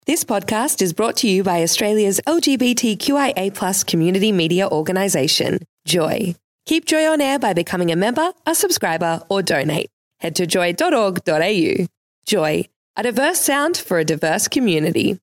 This podcast is brought to you by Australia's LGBTQIA+ community media organisation, Joy. Keep Joy on air by becoming a member, a subscriber, or donate. Head to joy.org.au. Joy, a diverse sound for a diverse community.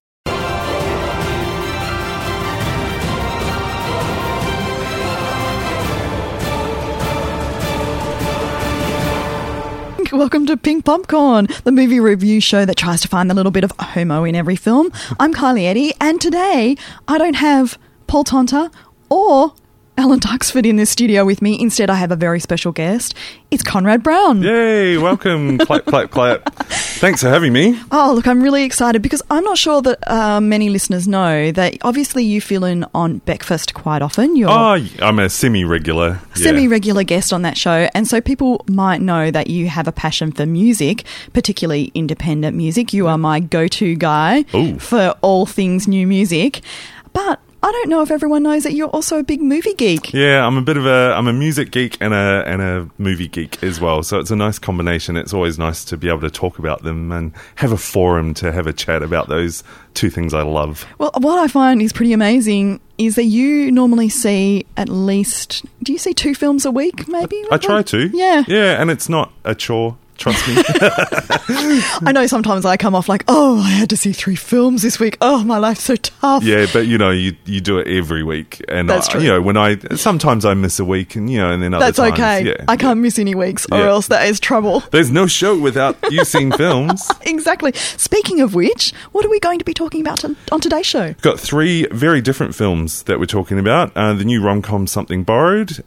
Welcome to Pink Popcorn, the movie review show that tries to find a little bit of homo in every film. I'm Kylie Eddy, and today I don't have Paul Tonta or Alan Tuxford in this studio with me. Instead, I have a very special guest. It's Conrad Brown. Yay, welcome. Clap, clap, clap. Thanks for having me. Oh, look, I'm really excited because I'm not sure that many listeners know that obviously you fill in on Beckfast quite often. I'm a semi-regular. Semi-regular guest on that show, and so people might know that you have a passion for music, particularly independent music. You are my go-to guy for all things new music. But I don't know if everyone knows that you're also a big movie geek. Yeah, I'm a music geek and a movie geek as well. So it's a nice combination. It's always nice to be able to talk about them and have a forum to have a chat about those two things I love. Well, what I find is pretty amazing is that you normally see at least, do you see 2 films a week maybe? I try to. Yeah. Yeah, and it's not a chore. Trust me. I know sometimes I come off like, I had to see 3 films this week. Oh, my life's so tough. Yeah, but you do it every week. And that's true. Sometimes I miss a week and then other that's times. That's okay. Yeah, I can't miss any weeks or else that is trouble. There's no show without you seeing films. Exactly. Speaking of which, what are we going to be talking about on today's show? We've got 3 very different films that we're talking about. The new rom-com Something Borrowed,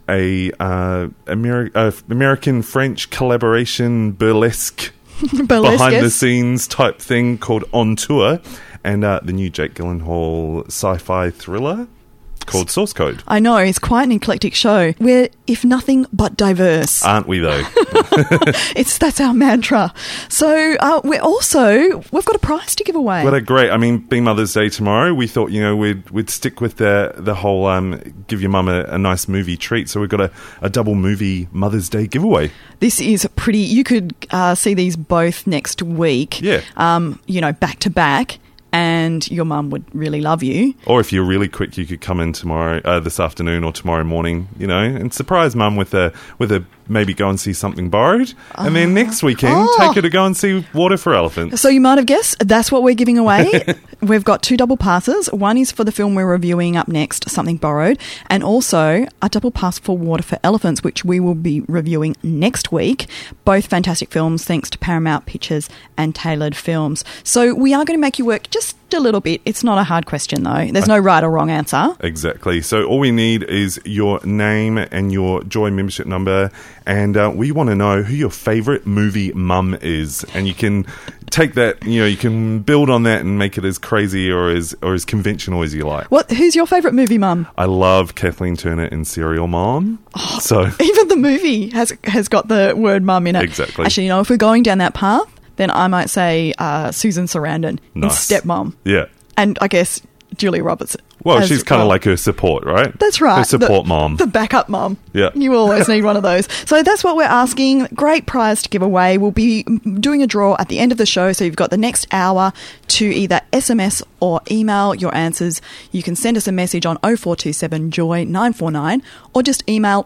American-French collaboration burlesque behind-the-scenes type thing called On Tour, and the new Jake Gyllenhaal sci-fi thriller called Source Code. I know, it's quite an eclectic show. We're, if nothing but diverse. Aren't we, though? That's our mantra. So we've got a prize to give away. What a great, being Mother's Day tomorrow, we thought, we'd stick with the whole give your mum a nice movie treat. So we've got a double movie Mother's Day giveaway. This is pretty, you could see these both next week. Yeah. Back to back. And your mum would really love you. Or if you're really quick, you could come in tomorrow, this afternoon or tomorrow morning, and surprise mum with a maybe go and see Something Borrowed. And then next weekend, take her to go and see Water for Elephants. So you might have guessed, that's what we're giving away. We've got 2 double passes. One is for the film we're reviewing up next, Something Borrowed, and also a double pass for Water for Elephants, which we will be reviewing next week. Both fantastic films, thanks to Paramount Pictures and Tailored Films. So we are going to make you work just a little bit. It's not a hard question, though. There's no right or wrong answer. Exactly. So all we need is your name and your Joy membership number, and we want to know who your favourite movie mum is. And you can take that, you can build on that and make it as crazy or as conventional as you like. Who's your favourite movie mum? I love Kathleen Turner in Serial Mom. So even the movie has got the word mum in it. Exactly. Actually, if we're going down that path, then I might say Susan Sarandon in Stepmom. Yeah. And I guess Julia Roberts. Well, she's kind of like her support, right? That's right. Her support mom. The backup mom. Yeah. You always need one of those. So that's what we're asking. Great prize to give away. We'll be doing a draw at the end of the show. So you've got the next hour to either SMS or email your answers. You can send us a message on 0427 Joy 949 or just email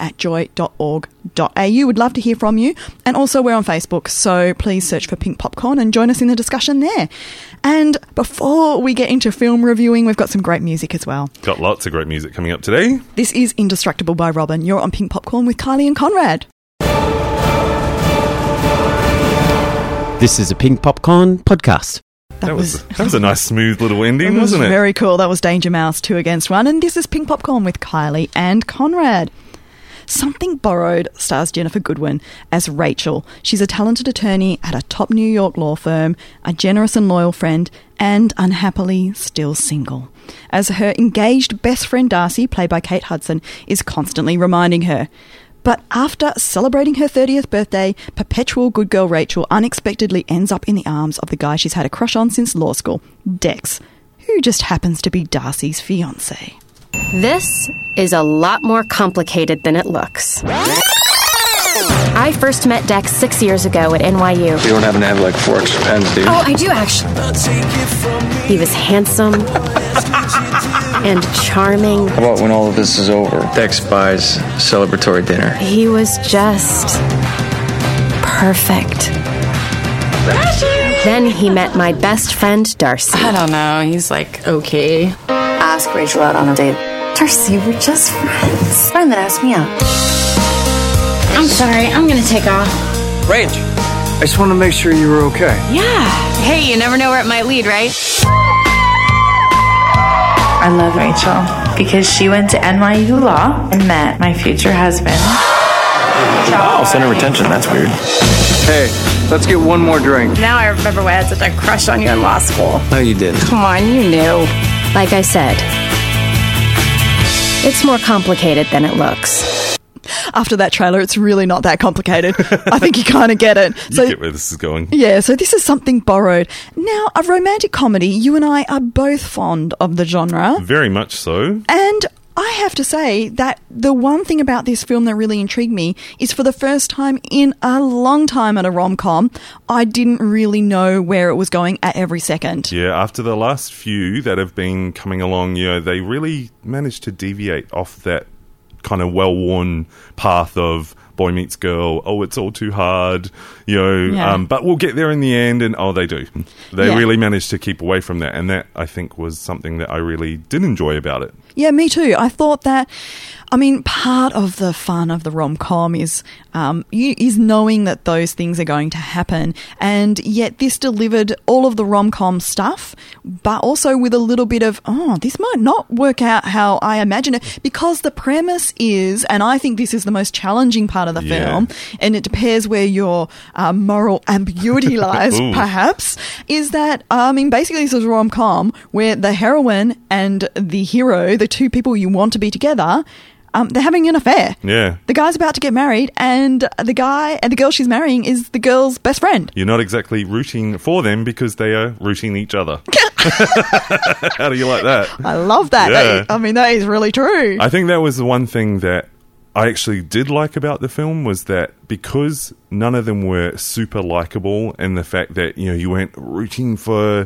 onair@joy.org.au. We'd love to hear from you. And also we're on Facebook. So please search for Pink Popcorn and join us in the discussion there. And before we get into film reviewing, we've got some great music as well. Got lots of great music coming up today. This is Indestructible by Robin. You're on Pink Popcorn with Kylie and Conrad. This is a Pink Popcorn podcast. That was a nice smooth little ending, wasn't it? Very cool. That was Danger Mouse 2 Against 1. And this is Pink Popcorn with Kylie and Conrad. Something Borrowed stars Jennifer Goodwin as Rachel. She's a talented attorney at a top New York law firm, a generous and loyal friend, and unhappily still single, as her engaged best friend Darcy, played by Kate Hudson, is constantly reminding her. But after celebrating her 30th birthday, perpetual good girl Rachel unexpectedly ends up in the arms of the guy she's had a crush on since law school, Dex, who just happens to be Darcy's fiancé. This is a lot more complicated than it looks. I first met Dex 6 years ago at NYU. You don't happen to have like forks or pens, do you? Oh, I do actually. He was handsome and charming. How about when all of this is over, Dex buys celebratory dinner? He was just perfect. Then he met my best friend, Darcy. I don't know. He's like, okay. Ask Rachel out on a date. Darcy, we're just friends. Friend that asked me out. I'm sorry. I'm going to take off. Rach, I just want to make sure you were okay. Yeah. Hey, you never know where it might lead, right? I love Rachel because she went to NYU Law and met my future husband. Oh, center retention. That's weird. Hey, let's get one more drink. Now I remember why I had such a crush on you in law school. No, you didn't. Come on, you knew. Like I said, it's more complicated than it looks. After that trailer, it's really not that complicated. I think you kind of get it. You get where this is going. Yeah, so this is Something Borrowed. Now, a romantic comedy, you and I are both fond of the genre. Very much so. And I have to say that the one thing about this film that really intrigued me is for the first time in a long time at a rom-com, I didn't really know where it was going at every second. Yeah, after the last few that have been coming along, they really managed to deviate off that kind of well-worn path of boy meets girl, oh, it's all too hard, but we'll get there in the end, and they do. They really managed to keep away from that, and that, I think, was something that I really did enjoy about it. Yeah, me too. I thought that, part of the fun of the rom-com is knowing that those things are going to happen, and yet this delivered all of the rom-com stuff, but also with a little bit of, this might not work out how I imagine it, because the premise is, and I think this is the most challenging part of the film, and it depends where your moral ambiguity lies, perhaps, is that, basically this is a rom-com where the heroine and the hero, the two people you want to be together, they're having an affair. Yeah. The guy's about to get married, and the guy and the girl she's marrying is the girl's best friend. You're not exactly rooting for them because they are rooting each other. How do you like that? I love that. Yeah. That is really true. I think that was the one thing that I actually did like about the film, was that because none of them were super likable, and the fact that you weren't rooting for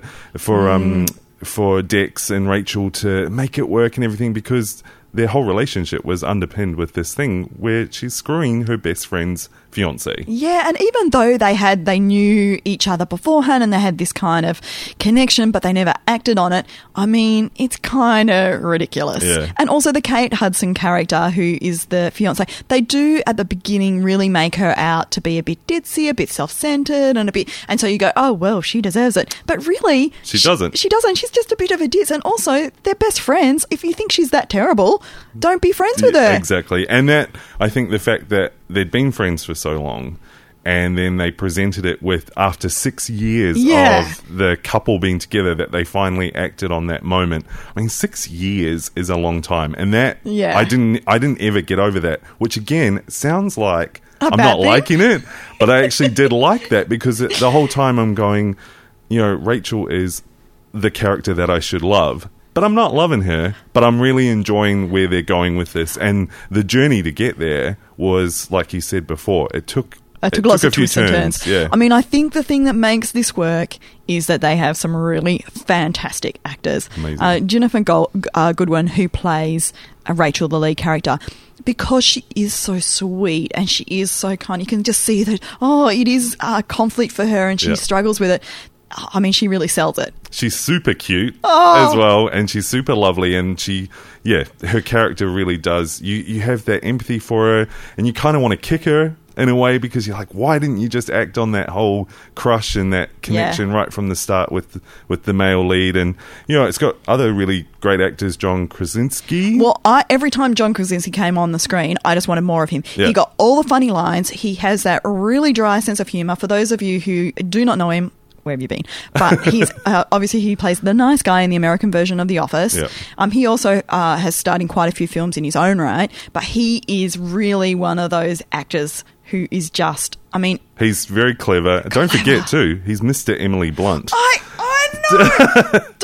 Dex and Rachel to make it work and everything, because their whole relationship was underpinned with this thing where she's screwing her best friend's fiance. Yeah, and even though they knew each other beforehand and they had this kind of connection, but they never acted on it, it's kind of ridiculous. Yeah. And also the Kate Hudson character, who is the fiance, they do at the beginning really make her out to be a bit ditzy, a bit self-centered, and so you go, oh, well, she deserves it. But really, she doesn't. She doesn't. She's just a bit of a ditz. And also, they're best friends. If you think she's that terrible, don't be friends with her. Exactly. And that, I think the fact that they'd been friends for so long, and then they presented it with, after 6 years of the couple being together, that they finally acted on that moment. 6 years is a long time, and that I didn't ever get over that, which again sounds like I'm not liking it, but I actually did like that, because the whole time I'm going, Rachel is the character that I should love. But I'm not loving her, but I'm really enjoying where they're going with this. And the journey to get there was, like you said before, it took lots of twists and turns. Yeah. I think the thing that makes this work is that they have some really fantastic actors. Amazing. Jennifer Goodwin, who plays Rachel, the lead character, because she is so sweet and she is so kind, you can just see that, it is a conflict for her and she struggles with it. She really sells it. She's super cute as well, and she's super lovely, and her character really does. You have that empathy for her, and you kind of want to kick her in a way, because you're like, why didn't you just act on that whole crush and that connection right from the start with the male lead? And it's got other really great actors, John Krasinski. Well, every time John Krasinski came on the screen, I just wanted more of him. He got all the funny lines. He has that really dry sense of humour. For those of you who do not know him, where have you been? But he's obviously he plays the nice guy in the American version of The Office. Yep. He also has starred in quite a few films in his own right, but he is really one of those actors who is just, he's very clever. Don't forget too, he's Mr. Emily Blunt. I know.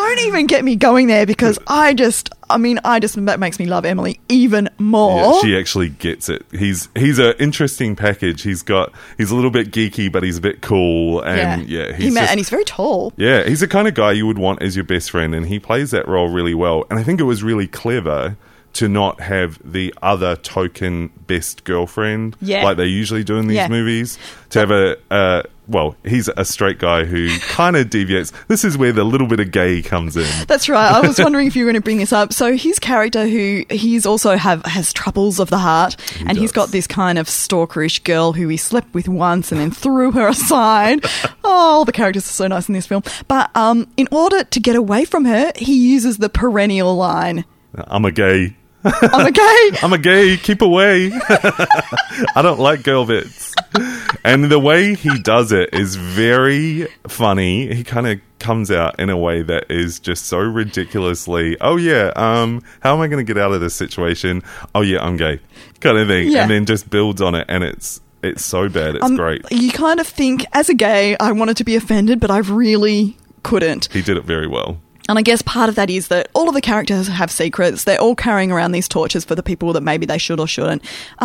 don't even get me going there because that makes me love Emily even more. Yeah, she actually gets it. He's an interesting package. He's a little bit geeky, but he's a bit cool, and and he's very tall. Yeah, he's the kind of guy you would want as your best friend, and he plays that role really well. And I think it was really clever to not have the other token best girlfriend like they usually do in these movies. To have he's a straight guy who kind of deviates. This is where the little bit of gay comes in. That's right. I was wondering if you were going to bring this up. So his character, who he's also has troubles of the heart, he's got this kind of stalkerish girl who he slept with once and then threw her aside. Oh, the characters are so nice in this film. But in order to get away from her, he uses the perennial line, I'm a gay. I'm a gay. I'm a gay. Keep away. I don't like girl bits. And the way he does it is very funny. He kind of comes out in a way that is just so ridiculously, how am I going to get out of this situation? Oh yeah, I'm gay, kind of thing. And then just builds on it, and it's so bad. It's great. You kind of think, as a gay, I wanted to be offended, but I really couldn't. He did it very well. And I guess part of that is that all of the characters have secrets. They're all carrying around these torches for the people that maybe they should or shouldn't.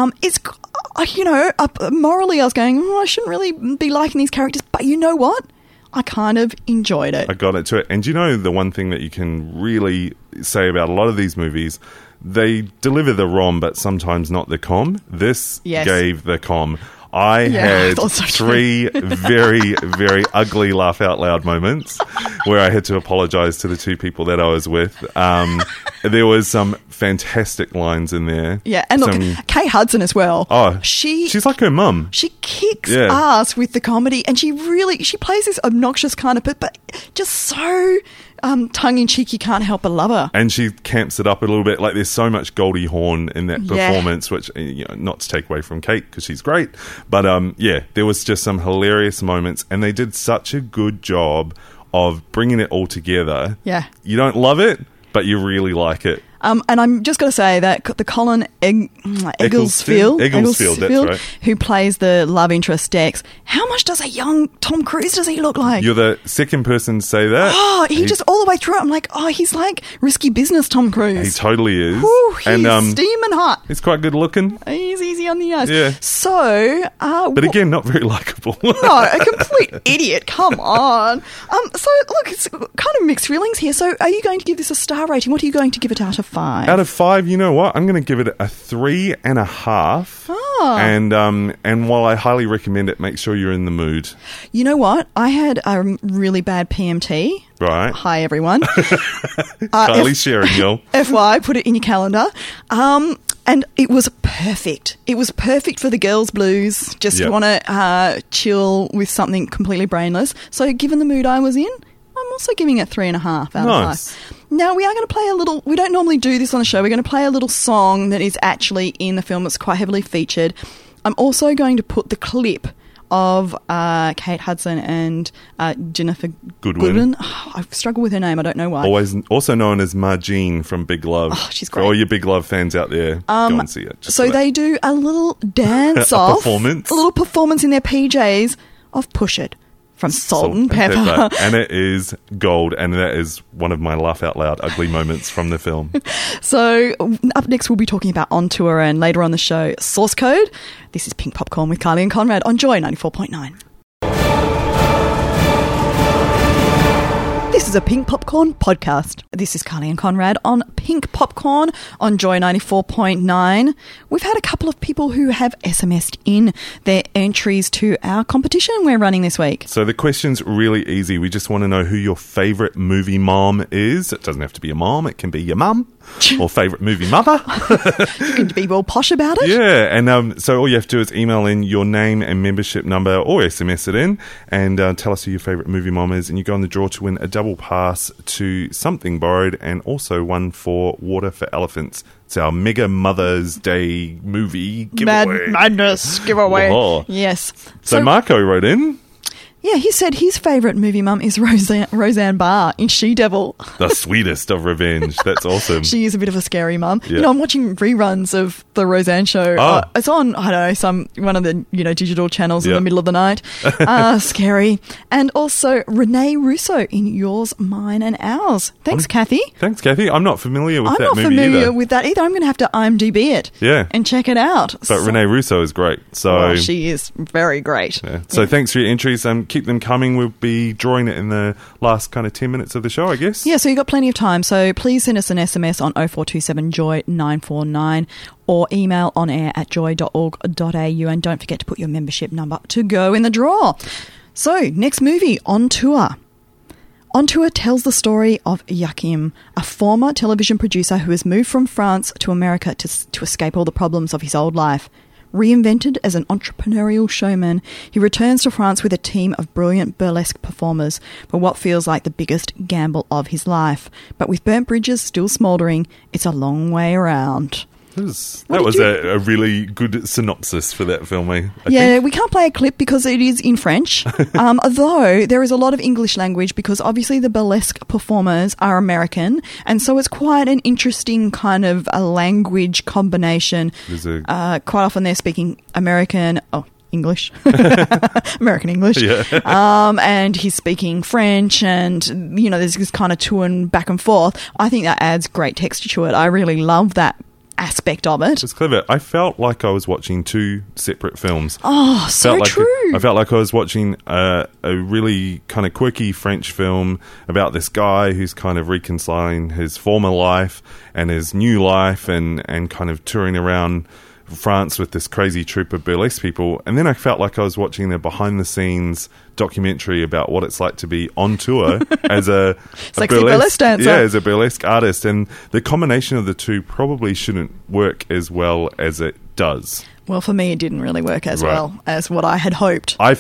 Morally I was going, I shouldn't really be liking these characters. But you know what? I kind of enjoyed it. I got into it. And you know the one thing that you can really say about a lot of these movies, they deliver the rom, but sometimes not the com. This gave the com. I had three very, very ugly laugh out loud moments where I had to apologise to the two people that I was with. There was some fantastic lines in there. Yeah, and look, Kate Hudson as well. Oh, she's like her mum. She kicks ass with the comedy, and she plays this obnoxious kind of but just so tongue-in-cheek, you can't help but love her. And she camps it up a little bit. Like, there's so much Goldie Hawn in that performance, which, not to take away from Kate, because she's great. But, there was just some hilarious moments, and they did such a good job of bringing it all together. Yeah. You don't love it, but you really like it. And I'm just going to say that the Colin Egglesfield, that's right, who plays the love interest Dex, how much does a young Tom Cruise does he look like? You're the second person to say that. Oh, he just all the way through it, I'm like, he's like Risky Business Tom Cruise. He totally is. Whew, he's steaming hot. He's quite good looking. He's easy on the eyes. Yeah. So, but again, not very likeable. No, a complete idiot. Come on. So look, it's kind of mixed feelings here. So, are you going to give this a star rating? What are you going to give it out of 5? Out of 5, you know what? I'm going to give it a 3.5. Oh. And while I highly recommend it, make sure you're in the mood. You know what? I had a really bad PMT. Right. Hi, everyone. Kylie sharing, y'all. FY, put it in your calendar. And it was perfect. It was perfect for the girls' blues. Just want to chill with something completely brainless. So given the mood I was in, I'm also giving it 3.5 out of 5. Now, we are going to play a little... We don't normally do this on the show. We're going to play a little song that is actually in the film. It's quite heavily featured. I'm also going to put the clip of Kate Hudson and Jennifer Goodwin. Oh, I struggle with her name. I don't know why. Also known as Margene from Big Love. Oh, she's great. For all your Big Love fans out there, go and see it. So they do a little dance-off. Performance. A little performance in their PJs of Push It from Salt and Pepper. And it is gold, and that is one of my laugh out loud ugly moments from the film. So up next we'll be talking about On Tour, and later on the show, Source Code. This is Pink Popcorn with Kylie and Conrad on Joy 94.9. This is a Pink Popcorn podcast. This is Kylie and Conrad on Pink Popcorn on Joy 94.9. We've had a couple of people who have SMS'd in their entries to our competition we're running this week. So the question's really easy. We just want to know who your favourite movie mom is. It doesn't have to be a mom. It can be your mum or favourite movie mother. You can be all posh about it. Yeah, and so all you have to do is email in your name and membership number or SMS it in and tell us who your favourite movie mom is, and you go on the draw to win a double pass to Something Borrowed and also one for Water for Elephants. It's our Mega Mother's Day movie giveaway. Madness giveaway. Whoa. Yes. So Marco wrote in. Yeah, he said his favourite movie mum is Roseanne Barr in She-Devil. The sweetest of revenge. That's awesome. She is a bit of a scary mum. Yeah. You know, I'm watching reruns of the Roseanne show. Oh. It's on, I don't know, one of the digital channels in Yeah. the middle of the night. Scary. And also Renee Russo in Yours, Mine and Ours. Thanks, Kathy. Thanks, Kathy. I'm not familiar with I'm that not movie familiar either. with that either. I'm going to have to IMDb it. Yeah. And check it out. But Renee Russo is great. So Well, she is very great. yeah. So thanks for your entries. Keep them coming. We'll be drawing it in the last kind of 10 minutes of the show, I guess. Yeah, so you've got plenty of time. So please send us an SMS on 0427-JOY-949 or email on air at joy.org.au, and don't forget to put your membership number to go in the draw. So, next movie, On Tour. On Tour tells the story of Joachim, a former television producer who has moved from France to America to escape all the problems of his old life. Reinvented as an entrepreneurial showman, he returns to France with a team of brilliant burlesque performers for what feels like the biggest gamble of his life. But with burnt bridges still smouldering, it's a long way around. That was a really good synopsis for that film, I Yeah, think. we can't play a clip because it is in French, although there is a lot of English language because obviously the burlesque performers are American, and so it's quite an interesting kind of a language combination. Quite often they're speaking English. American English. Yeah. And he's speaking French, and, there's this kind of toing back and forth. I think that adds great texture to it. I really love that aspect of it. It's clever. I felt like I was watching two separate films. Oh, so true. I felt like I was watching a really kind of quirky French film about this guy who's kind of reconciling his former life and his new life and kind of touring around France with this crazy troupe of burlesque people. And then I felt like I was watching a behind-the-scenes documentary about what it's like to be on tour as a Sexy burlesque dancer. Yeah, as a burlesque artist. And the combination of the two probably shouldn't work as well as it does. Well, for me, it didn't really work as well as what I had hoped. I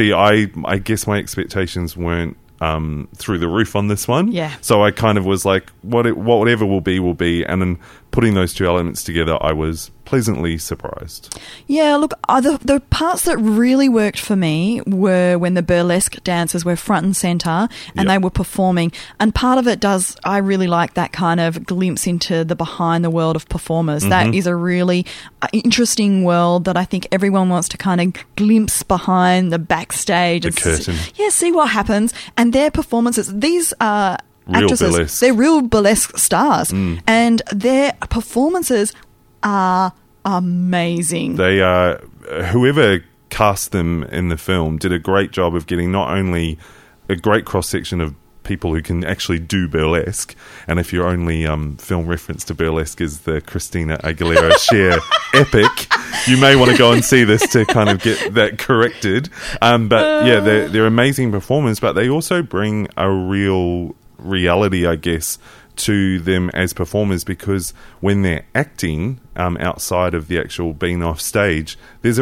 guess my expectations weren't through the roof on this one. Yeah. So I kind of was like, whatever will be. And then putting those two elements together, I was pleasantly surprised. Yeah, look, the parts that really worked for me were when the burlesque dancers were front and centre and they were performing. And part of it I really like that kind of glimpse into the behind the world of performers. Mm-hmm. That is a really interesting world that I think everyone wants to kind of glimpse behind the backstage. The curtain. See what happens. And their performances, these are actresses, burlesque. they're real burlesque stars. And their performances are amazing. They are, whoever cast them in the film did a great job of getting not only a great cross-section of people who can actually do burlesque, and if your only film reference to burlesque is the Christina Aguilera Cher epic, you may want to go and see this to kind of get that corrected. But yeah, they're amazing performers, but they also bring a real reality, I guess, to them as performers, because when they're acting outside of the actual being off stage, there's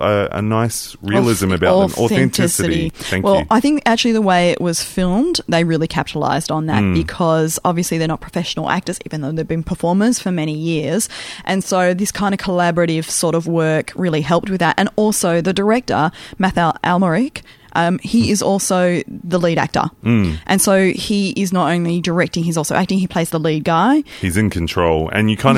a nice realism about them, authenticity. Thank you. I think actually the way it was filmed, they really capitalised on that because obviously they're not professional actors, even though they've been performers for many years, and so this kind of collaborative sort of work really helped with that. And also the director, Mathieu Amalric, he is also the lead actor. And so he is not only directing, he's also acting. He plays the lead guy. He's in control. And you kind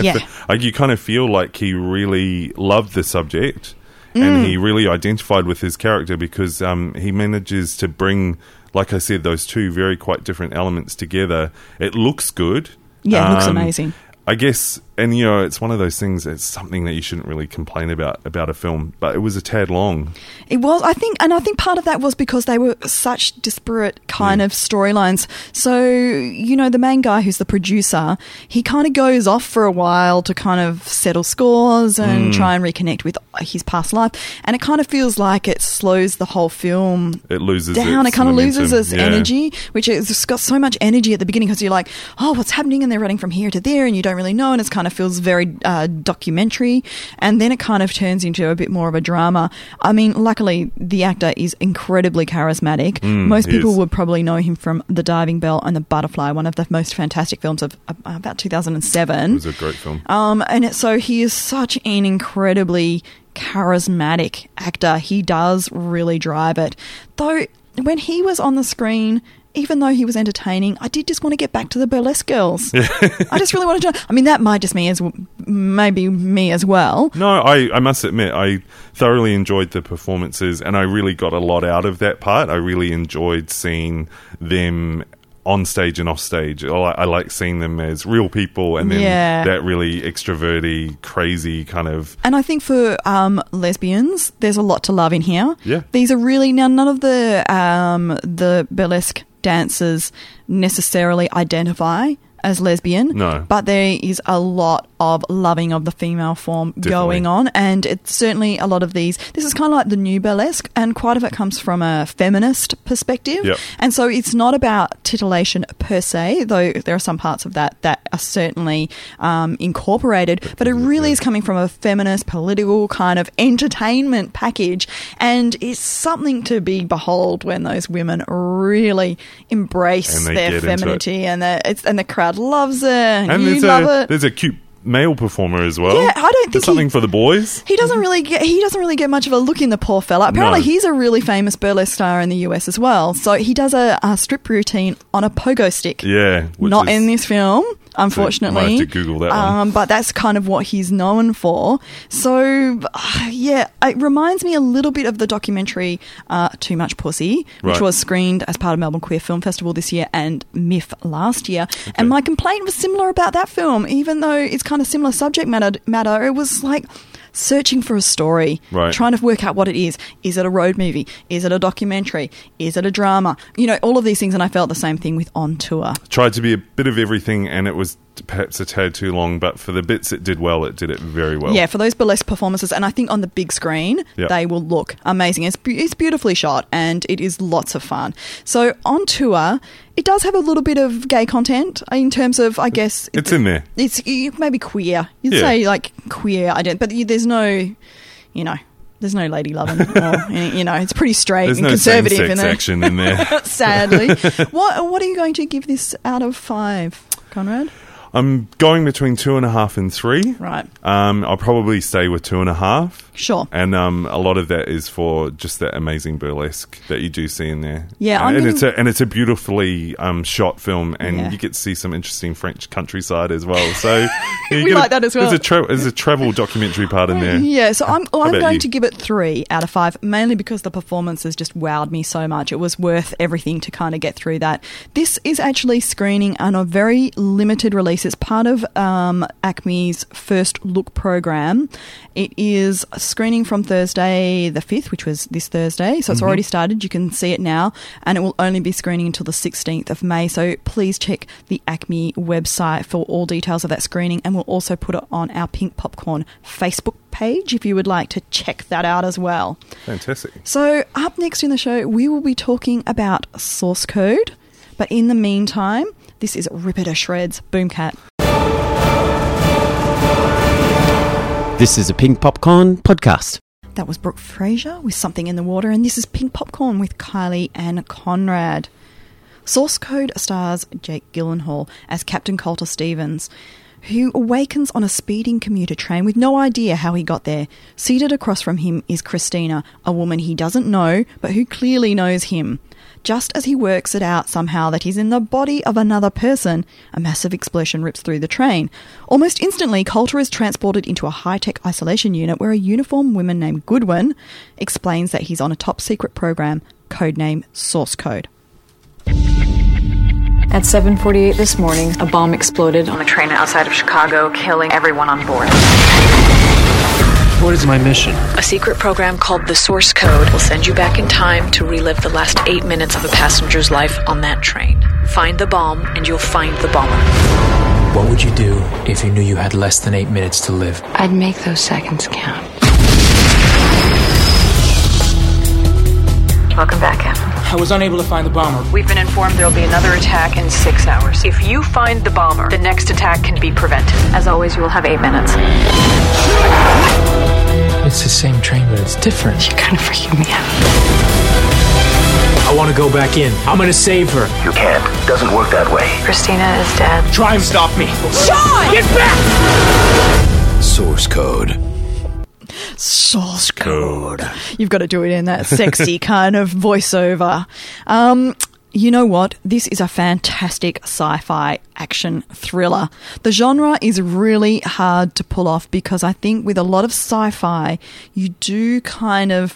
of feel like he really loved the subject and he really identified with his character, because he manages to bring, like I said, those two very quite different elements together. It looks good. Yeah, it looks amazing. I guess, and it's one of those things, it's something that you shouldn't really complain about a film, but it was a tad long. It was, I think part of that was because they were such disparate kind of storylines. So, the main guy who's the producer, he kind of goes off for a while to kind of settle scores and try and reconnect with his past life, and it kind of feels like it slows the whole film It loses down. its It kind of momentum. loses its energy, which it's got so much energy at the beginning because you're like, oh, what's happening? And they're running from here to there and you don't really know, and it kind of feels very documentary, and then it kind of turns into a bit more of a drama. I mean, luckily the actor is incredibly charismatic. Most people would probably know him from The Diving Bell and The Butterfly, one of the most fantastic films of about 2007. It was a great film. So he is such an incredibly charismatic actor. He does really drive it, though. when he was on the screen, even though he was entertaining, I did just want to get back to the burlesque girls. I just really wanted to. I mean, that might just maybe me as well. No, I must admit, I thoroughly enjoyed the performances, and I really got a lot out of that part. I really enjoyed seeing them on stage and off stage. I like seeing them as real people, and then that really extroverty, crazy kind of... And I think for lesbians, there's a lot to love in here. Yeah. These are really... Now, none of the burlesque dancers necessarily identify as lesbian. No. But there is a lot of loving of the female form going on, and it's certainly a lot of these. This is kind of like the new burlesque, and quite of it comes from a feminist perspective. Yep. And so it's not about titillation per se, though there are some parts of that are certainly incorporated, but it really is coming from a feminist, political kind of entertainment package, and it's something to be behold when those women really embrace their femininity, and the crowd loves it, and you love it. There's a cute male performer as well. Yeah, I don't think there's something for the boys. He doesn't really get much of a look in, the poor fella. Apparently, he's a really famous burlesque star in the US as well. So he does a strip routine on a pogo stick. Yeah, not in this film, unfortunately. So you might have to Google that one. But that's kind of what he's known for. So yeah, it reminds me a little bit of the documentary Too Much Pussy, which was screened as part of Melbourne Queer Film Festival this year and MIFF last year. Okay. And my complaint was similar about that film, even though it's kind of similar subject matter. It was like searching for a story, trying to work out what it is. Is it a road movie? Is it a documentary? Is it a drama? You know, all of these things, and I felt the same thing with On Tour. Tried to be a bit of everything, and it was perhaps a tad too long, but for the bits it did well, it did it very well. Yeah, for those burlesque performances, and I think on the big screen, they will look amazing. It's beautifully shot, and it is lots of fun. So On Tour, it does have a little bit of gay content in terms of, I guess... It's in there. It's maybe queer. You'd say, like, queer, but there's no, there's no lady loving, or, it's pretty straight and conservative in there. There's no same-sex action in there. Sadly. What are you going to give this out of 5, Conrad? I'm going between 2.5 and 3. Right. I'll probably stay with 2.5. Sure. And a lot of that is for just that amazing burlesque that you do see in there. Yeah, it's a beautifully shot film, and you get to see some interesting French countryside as well. So we like that as well. There's a travel documentary part in there. Yeah, so I'm going to give it 3 out of 5, mainly because the performances just wowed me so much. It was worth everything to kind of get through that. This is actually screening on a very limited release. It's part of ACME's First Look program. It is screening from Thursday the 5th, which was this Thursday. So it's already started. You can see it now. And it will only be screening until the 16th of May. So please check the ACME website for all details of that screening. And we'll also put it on our Pink Popcorn Facebook page if you would like to check that out as well. Fantastic. So up next in the show, we will be talking about Source Code. But in the meantime, this is Rip It to Shreds, Boomcat. This is a Pink Popcorn podcast. That was Brooke Fraser with Something in the Water, and this is Pink Popcorn with Kylie and Conrad. Source Code stars Jake Gyllenhaal as Captain Colter Stevens, who awakens on a speeding commuter train with no idea how he got there. Seated across from him is Christina, a woman he doesn't know, but who clearly knows him. Just as he works it out somehow that he's in the body of another person, a massive explosion rips through the train. Almost instantly, Colter is transported into a high-tech isolation unit where a uniformed woman named Goodwin explains that he's on a top-secret program, codename Source Code. At 7:48 this morning, a bomb exploded on a train outside of Chicago, killing everyone on board. What is my mission? A secret program called the Source Code will send you back in time to relive the last 8 minutes of a passenger's life on that train. Find the bomb, and you'll find the bomber. What would you do if you knew you had less than 8 minutes to live? I'd make those seconds count. Welcome back, Captain. I was unable to find the bomber. We've been informed there'll be another attack in 6 hours. If you find the bomber, the next attack can be prevented. As always, you will have 8 minutes. It's the same train, but it's different. You're kind of freaking me out. I want to go back in. I'm going to save her. You can't. It doesn't work that way. Christina is dead. Try and stop me. Sean! Get back! Source Code. Source code. You've got to do it in that sexy kind of voiceover. You know what? This is a fantastic sci-fi action thriller. The genre is really hard to pull off because I think with a lot of sci-fi, you do kind of...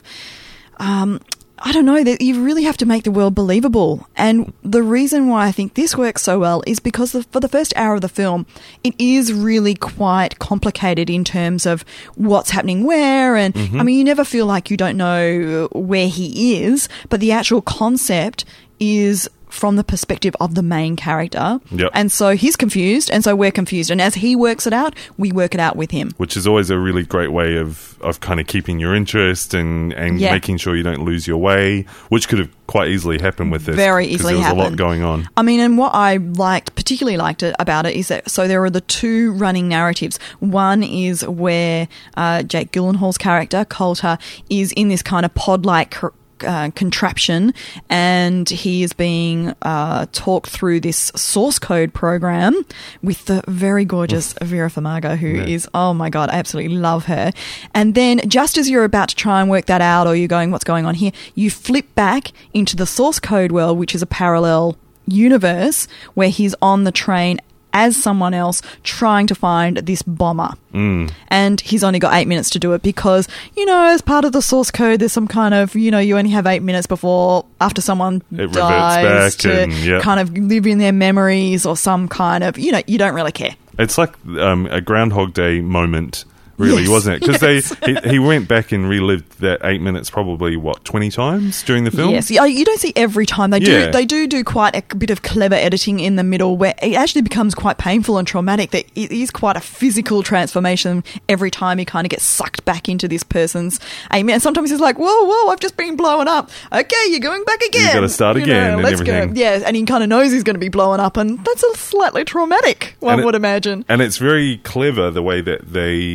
I don't know, that you really have to make the world believable. And the reason why I think this works so well is because for the first hour of the film, it is really quite complicated in terms of what's happening where. And I mean, you never feel like you don't know where he is, but the actual concept is from the perspective of the main character. Yep. And so he's confused, and so we're confused. And as he works it out, we work it out with him. Which is always a really great way of kind of keeping your interest and making sure you don't lose your way, which could have quite easily happened with this. Very easily happened. There was a lot going on. I mean, and what I particularly liked about it is that, so there are the two running narratives. One is where Jake Gyllenhaal's character, Coulter, is in this kind of pod-like contraption, and he is being talked through this source code program with the very gorgeous Vera Farmiga, who is, oh my God, I absolutely love her. And then just as you're about to try and work that out, or you're going, what's going on here, you flip back into the source code world, which is a parallel universe where he's on the train as someone else trying to find this bomber. And he's only got 8 minutes to do it because, as part of the source code, there's some kind of, you only have 8 minutes after someone dies to kind of live in their memories or some kind of, you don't really care. It's like a Groundhog Day moment, really, wasn't it? Because he went back and relived that 8 minutes probably, 20 times during the film? Yes. You don't see every time. They do quite a bit of clever editing in the middle where it actually becomes quite painful and traumatic. That it is quite a physical transformation every time he kind of gets sucked back into this person's 8 minutes. Sometimes he's like, whoa, I've just been blown up. Okay, you're going back again. You've got to start again and let's everything. Go. Yeah, and he kind of knows he's going to be blown up, and that's a slightly traumatic, one would imagine. And it's very clever the way that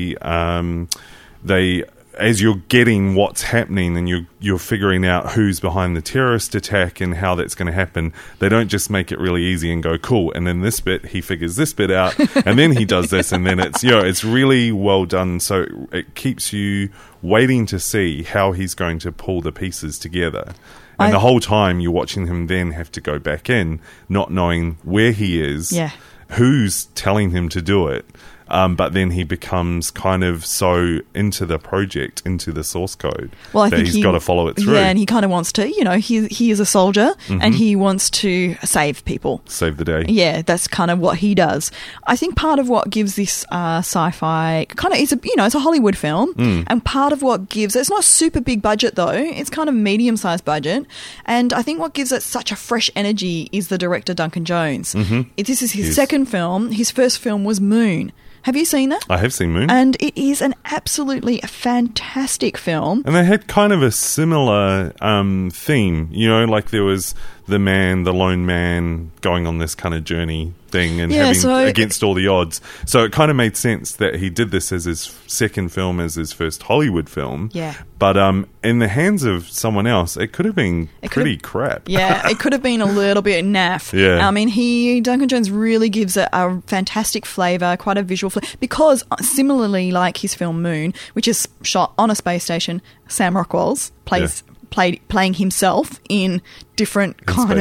they, as you're getting what's happening and you're figuring out who's behind the terrorist attack and how that's going to happen, they don't just make it really easy and go, cool, and then this bit, he figures this bit out, and then he does this, and then it's, it's really well done. So it keeps you waiting to see how he's going to pull the pieces together. And the whole time you're watching him then have to go back in, not knowing where he is, who's telling him to do it. But then he becomes kind of so into the project, into the source code, that he's got to follow it through. Yeah, and he kind of wants to, he is a soldier and he wants to save people. Save the day. Yeah, that's kind of what he does. I think part of what gives this sci-fi kind of, it's a Hollywood film, and part of what gives it's not super big budget though, it's kind of medium-sized budget, and I think what gives it such a fresh energy is the director Duncan Jones. This is his second film. His first film was Moon. Have you seen that? I have seen Moon. And it is an absolutely fantastic film. And they had kind of a similar theme, like there was the lone man going on this kind of journey thing and against all the odds. So it kind of made sense that he did this as his second film, as his first Hollywood film. Yeah. But in the hands of someone else, it could have been pretty crap. Yeah, it could have been a little bit naff. Yeah. I mean, Duncan Jones really gives it a fantastic flavour, quite a visual flavour, because similarly like his film Moon, which is shot on a space station, Sam Rockwell's playing himself in different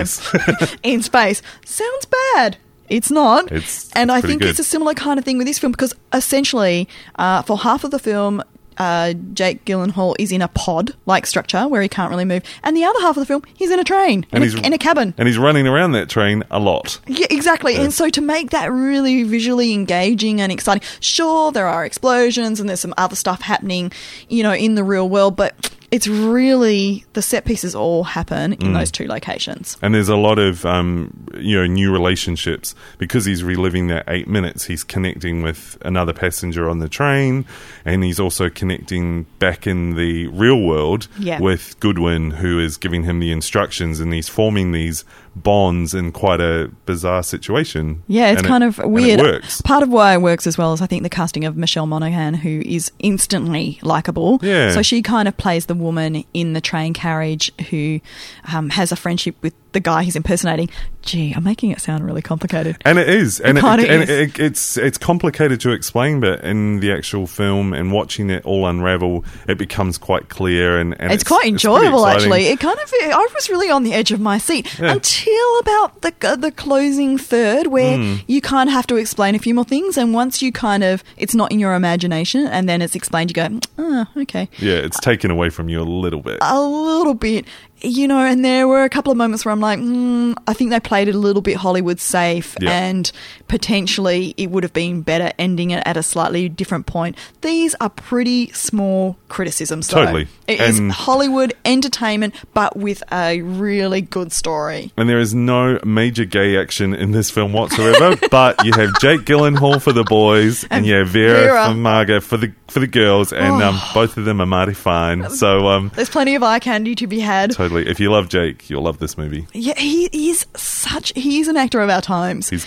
in space. Sounds bad. It's not. And I think it's a similar kind of thing with this film because essentially for half of the film, Jake Gyllenhaal is in a pod-like structure where he can't really move. And the other half of the film, he's in a train, in a cabin. And he's running around that train a lot. Yeah, exactly. Yeah. And so to make that really visually engaging and exciting, sure, there are explosions and there's some other stuff happening, in the real world, but it's really, the set pieces all happen in those two locations. And there's a lot of, new relationships. Because he's reliving that 8 minutes, he's connecting with another passenger on the train, and he's also connecting back in the real world with Goodwin, who is giving him the instructions, and he's forming these bonds in quite a bizarre situation. Yeah, it's kind of weird. And it works. Part of why it works as well is I think the casting of Michelle Monaghan, who is instantly likeable. Yeah. So she kind of plays the woman in the train carriage who has a friendship with the guy he's impersonating. Gee, I'm making it sound really complicated. And it is. And is. It's complicated to explain, but in the actual film and watching it all unravel, it becomes quite clear. And it's quite enjoyable, actually. I was really on the edge of my seat until about the closing third, where you kind of have to explain a few more things. And once you it's not in your imagination, and then it's explained, you go, oh, okay. Yeah, it's taken away from you a little bit. A little bit. And there were a couple of moments where I'm like, I think they played it a little bit Hollywood safe, and potentially it would have been better ending it at a slightly different point. These are pretty small criticisms, though. Totally. It is Hollywood entertainment, but with a really good story. And there is no major gay action in this film whatsoever, but you have Jake Gyllenhaal for the boys, and you have Vera Farmiga for the girls, and both of them are mighty fine. So there's plenty of eye candy to be had. Totally. If you love Jake, you'll love this movie. Yeah, he is an actor of our times. He's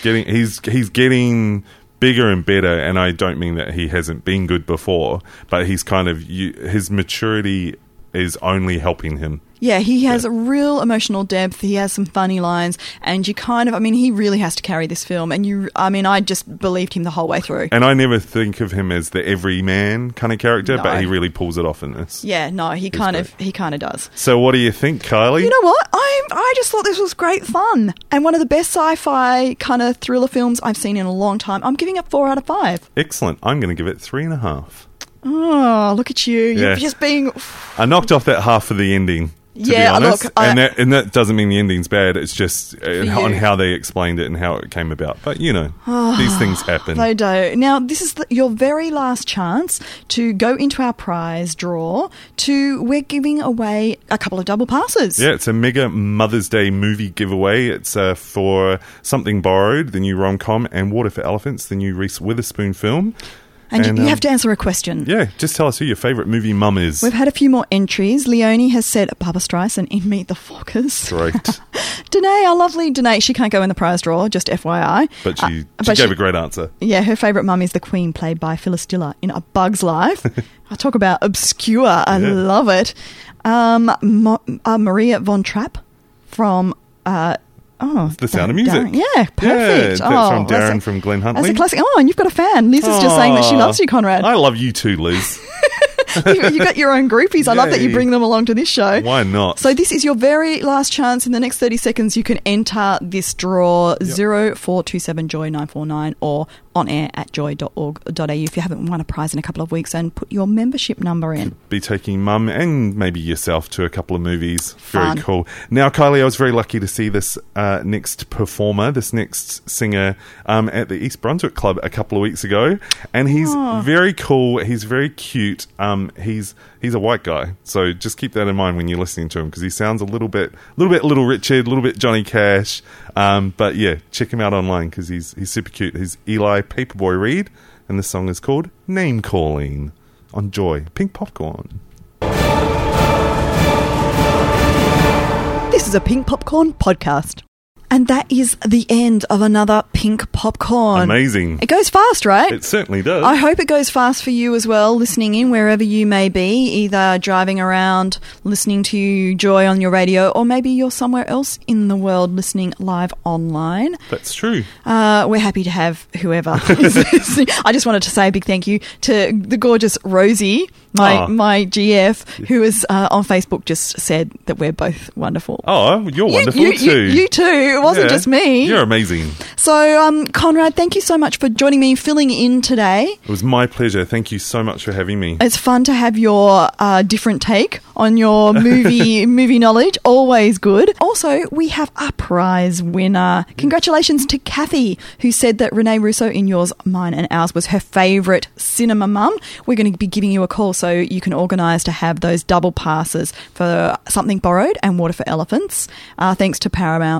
getting bigger and better, and I don't mean that he hasn't been good before, but he's his maturity is only helping him. Yeah, he has a real emotional depth. He has some funny lines, and he really has to carry this film. And I just believed him the whole way through. And I never think of him as the everyman kind of character, but he really pulls it off in this. Yeah, no, he kind of does. So what do you think, Kylie? You know what? I just thought this was great fun, and one of the best sci-fi kind of thriller films I've seen in a long time. I'm giving it 4 out of 5. Excellent. I'm going to give it 3.5. Oh, look at you! Yeah. You're just being. I knocked off that half for the ending. To be honest. And that doesn't mean the ending's bad. It's just on how they explained it and how it came about. But, these things happen. They do. Now, this is your very last chance to go into our prize draw. We're giving away a couple of double passes. Yeah, it's a mega Mother's Day movie giveaway. It's for Something Borrowed, the new rom-com, and Water for Elephants, the new Reese Witherspoon film. And you have to answer a question. Yeah, just tell us who your favourite movie mum is. We've had a few more entries. Leonie has said Barbra Streisand in Meet the Fockers. Great. Danae, our lovely Danae, she can't go in the prize draw, just FYI. But she gave a great answer. Yeah, her favourite mum is the Queen, played by Phyllis Diller in A Bug's Life. I talk about obscure. I love it. Maria von Trapp from... The Sound of Music. Darren. Yeah, perfect. Yeah, that's from Darren from Glenn Huntley. That's a classic. Oh, and you've got a fan. Liz is just saying that she loves you, Conrad. I love you too, Liz. You got your own groupies. I love that you bring them along to this show. Why not? So this is your very last chance. In the next 30 seconds, you can enter this draw 0427 Joy 949 or on air at joy.org.au if you haven't won a prize in a couple of weeks, and put your membership number in. Be taking mum and maybe yourself to a couple of movies. Fun. Very cool. Now, Kylie, I was very lucky to see this next performer, this next singer at the East Brunswick Club a couple of weeks ago, and he's very cool. He's very cute. He's a white guy, so just keep that in mind when you're listening to him, because he sounds a little bit Little Richard, a little bit Johnny Cash. But yeah, check him out online because he's super cute. He's Eli Paperboy Reed, and the song is called Name Calling on Joy Pink Popcorn. This is a Pink Popcorn podcast. And that is the end of another Pink Popcorn. Amazing. It goes fast, right? It certainly does. I hope it goes fast for you as well, listening in wherever you may be, either driving around, listening to Joy on your radio, or maybe you're somewhere else in the world listening live online. That's true. We're happy to have whoever is listening. I just wanted to say a big thank you to the gorgeous Rosie, my GF, who is on Facebook, just said that we're both wonderful. Oh, you're wonderful too. You too. It wasn't just me. You're amazing. So, Conrad, thank you so much for joining me, filling in today. It was my pleasure. Thank you so much for having me. It's fun to have your different take on your movie knowledge. Always good. Also, we have a prize winner. Congratulations to Kathy, who said that Renee Russo in Yours, Mine and Ours was her favourite cinema mum. We're going to be giving you a call so you can organise to have those double passes for Something Borrowed and Water for Elephants. Thanks to Paramount Pictures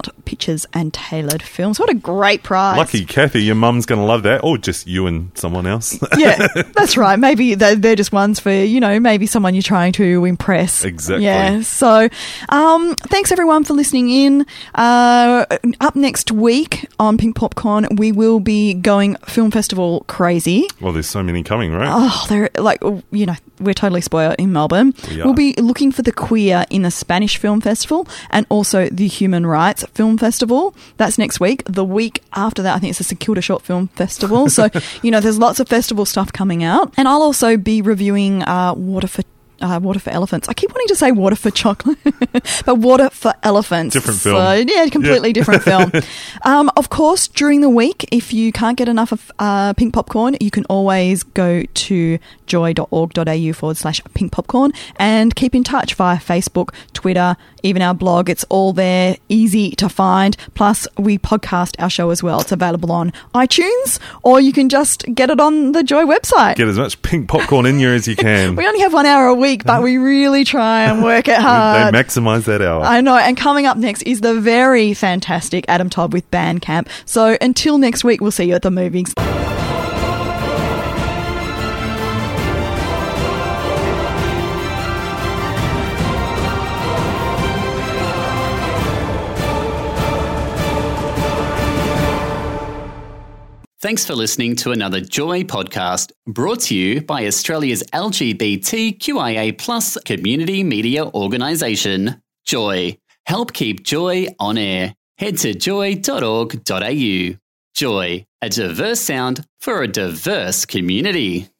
features and tailored films. What a great prize. Lucky Kathy, your mum's going to love that, or just you and someone else. Yeah, that's right. Maybe they're just ones for, maybe someone you're trying to impress. Exactly. Yeah, so thanks everyone for listening in. Up next week on Pink Popcorn, we will be going film festival crazy. Well, there's so many coming, right? Oh, they're we're totally spoiled in Melbourne. We'll be looking for the queer in the Spanish Film Festival and also the Human Rights Film Festival. That's next week. The week after that, I think it's the St Kilda Short Film Festival. So, there's lots of festival stuff coming out. And I'll also be reviewing Water for Elephants. I keep wanting to say Water for Chocolate, but Water for Elephants. Different film. So, yeah, completely different film. Of course, during the week, if you can't get enough of Pink Popcorn, you can always go to joy.org.au/Pink Popcorn and keep in touch via Facebook, Twitter, even our blog. It's all there, easy to find. Plus, we podcast our show as well. It's available on iTunes, or you can just get it on the Joy website. Get as much Pink Popcorn in you as you can. We only have 1 hour a week, but we really try and work it hard. They maximise that hour. I know. And coming up next is the very fantastic Adam Todd with Bandcamp. So until next week, we'll see you at the movies. Thanks for listening to another Joy podcast brought to you by Australia's LGBTQIA+ community media organisation, Joy. Help keep Joy on air. Head to joy.org.au. Joy, a diverse sound for a diverse community.